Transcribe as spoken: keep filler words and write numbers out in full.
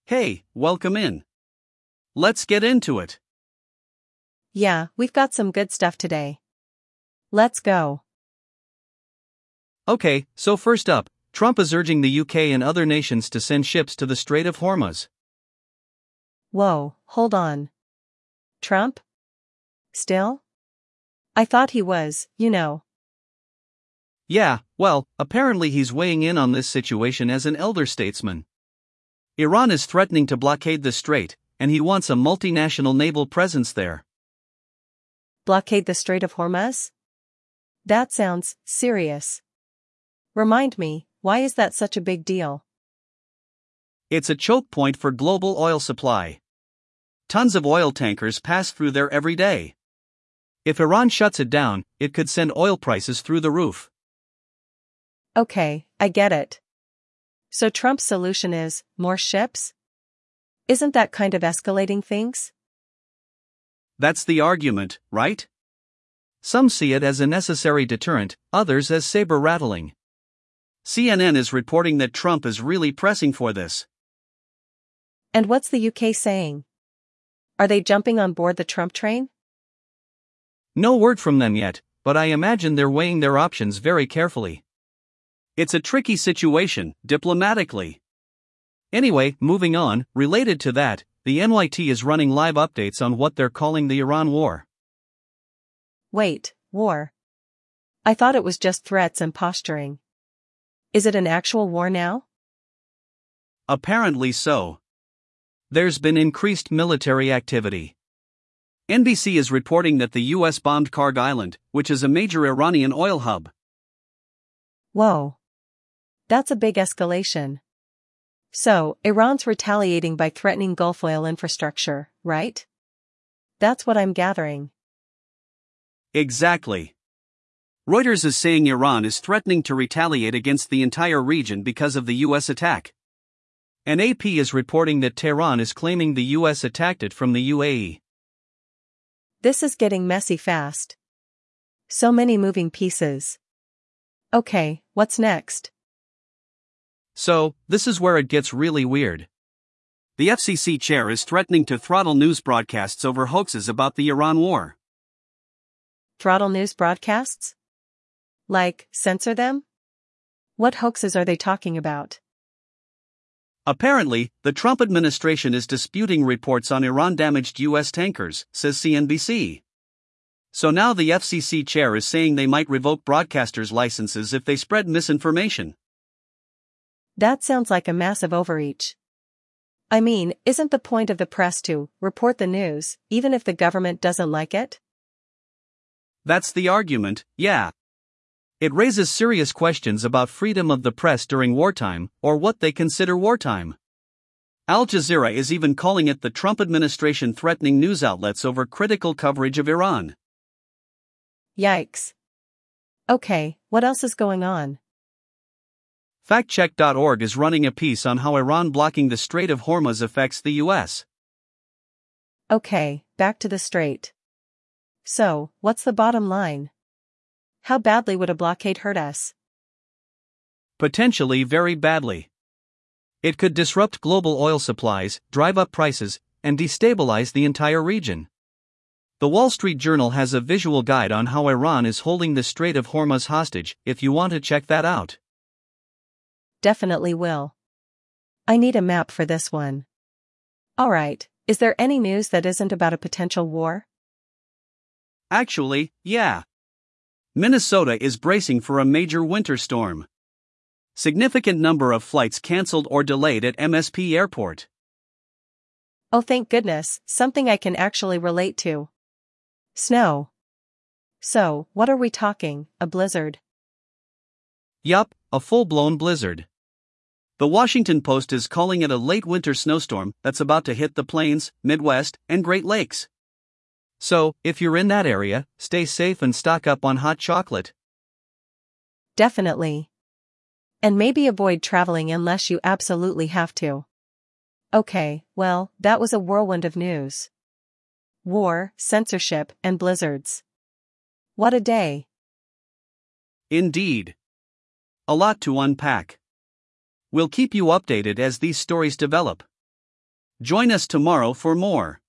Hey, welcome in. Let's get into it. Yeah, we've got some good stuff today. Let's go. Okay, so first up, Trump is urging the U K and other nations to send ships to the Strait of Hormuz. Whoa, hold on. Trump? Still? I thought he was, you know. Yeah, well, apparently he's weighing in on this situation as an elder statesman. Iran is threatening to blockade the strait, and he wants a multinational naval presence there. Blockade the Strait of Hormuz? That sounds serious. Remind me, why is that such a big deal? It's a choke point for global oil supply. Tons of oil tankers pass through there every day. If Iran shuts it down, it could send oil prices through the roof. Okay, I get it. So Trump's solution is, more ships? Isn't that kind of escalating things? That's the argument, right? Some see it as a necessary deterrent, others as saber-rattling. C N N is reporting that Trump is really pressing for this. And what's the U K saying? Are they jumping on board the Trump train? No word from them yet, but I imagine they're weighing their options very carefully. It's a tricky situation, diplomatically. Anyway, moving on, related to that, the N Y T is running live updates on what they're calling the Iran war. Wait, war? I thought it was just threats and posturing. Is it an actual war now? Apparently so. There's been increased military activity. N B C is reporting that the U S bombed Karg Island, which is a major Iranian oil hub. Whoa. That's a big escalation. So, Iran's retaliating by threatening Gulf oil infrastructure, right? That's what I'm gathering. Exactly. Reuters is saying Iran is threatening to retaliate against the entire region because of the U S attack. And A P is reporting that Tehran is claiming the U S attacked it from the U A E. This is getting messy fast. So many moving pieces. Okay, what's next? So, this is where it gets really weird. The F C C chair is threatening to throttle news broadcasts over hoaxes about the Iran war. Throttle news broadcasts? Like, censor them? What hoaxes are they talking about? Apparently, the Trump administration is disputing reports on Iran-damaged U S tankers, says C N B C. So now the F C C chair is saying they might revoke broadcasters' licenses if they spread misinformation. That sounds like a massive overreach. I mean, isn't the point of the press to report the news, even if the government doesn't like it? That's the argument, yeah. It raises serious questions about freedom of the press during wartime, or what they consider wartime. Al Jazeera is even calling it the Trump administration threatening news outlets over critical coverage of Iran. Yikes. Okay, what else is going on? fact check dot org is running a piece on how Iran blocking the Strait of Hormuz affects the U S. Okay, back to the strait. So, what's the bottom line? How badly would a blockade hurt us? Potentially very badly. It could disrupt global oil supplies, drive up prices, and destabilize the entire region. The Wall Street Journal has a visual guide on how Iran is holding the Strait of Hormuz hostage, if you want to check that out. Definitely will. I need a map for this one. Alright, is there any news that isn't about a potential war? Actually, yeah. Minnesota is bracing for a major winter storm. Significant number of flights canceled or delayed at M S P Airport. Oh, thank goodness, something I can actually relate to. Snow. So, what are we talking, a blizzard? Yup, a full-blown blizzard. The Washington Post is calling it a late winter snowstorm that's about to hit the plains, Midwest, and Great Lakes. So, if you're in that area, stay safe and stock up on hot chocolate. Definitely. And maybe avoid traveling unless you absolutely have to. Okay, well, that was a whirlwind of news. War, censorship, and blizzards. What a day. Indeed. A lot to unpack. We'll keep you updated as these stories develop. Join us tomorrow for more.